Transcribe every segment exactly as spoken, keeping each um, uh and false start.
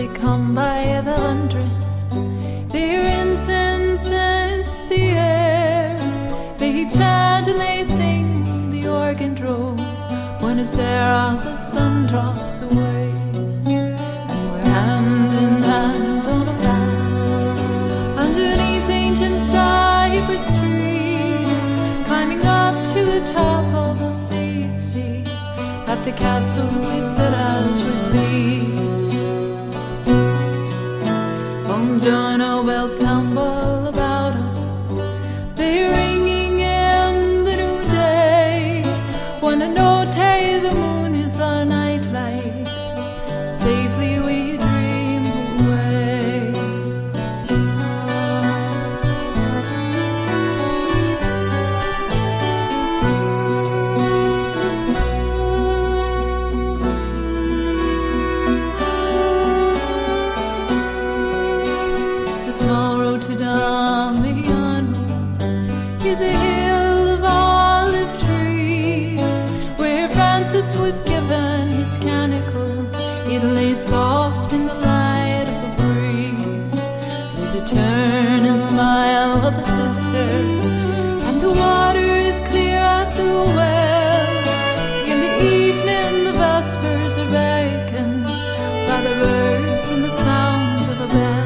they come by the hundreds. Their incense scents the air. They chant and they sing, the organ drones. When a Sarah, the sun drops away, and we're hand in hand on a path underneath ancient cypress trees, climbing up to the top of a sea sea. At the castle we sit as with these. Buongiorno bells tumble about us, they're ringing in the new day. Buona notte, the moon is our nightlight. Safely we dream away. The small road to Damiano is a hill of olive trees, where Francis was given his canicle. It lay soft in the light of a breeze. There's a turn and smile of a sister, and the water is clear at the well. In the evening the vespers are beckoned by the birds and the sound of a bell.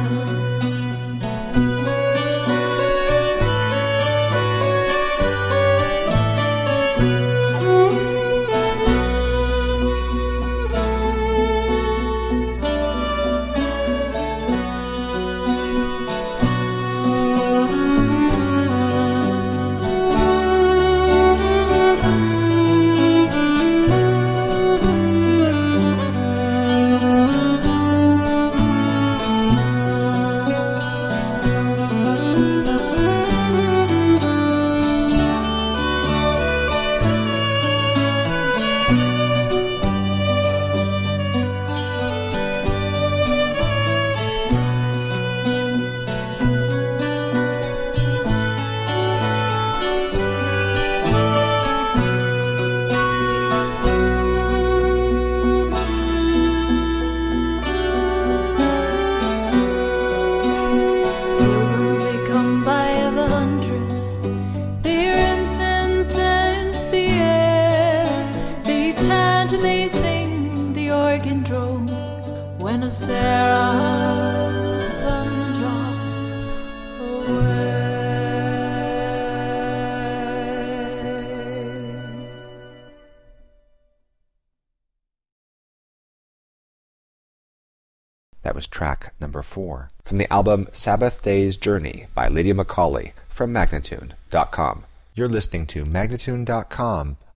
That was track number four from the album Sabbath Day's Journey by Lydia Macaulay from Magnatune dot com. You're listening to Magnatune dot com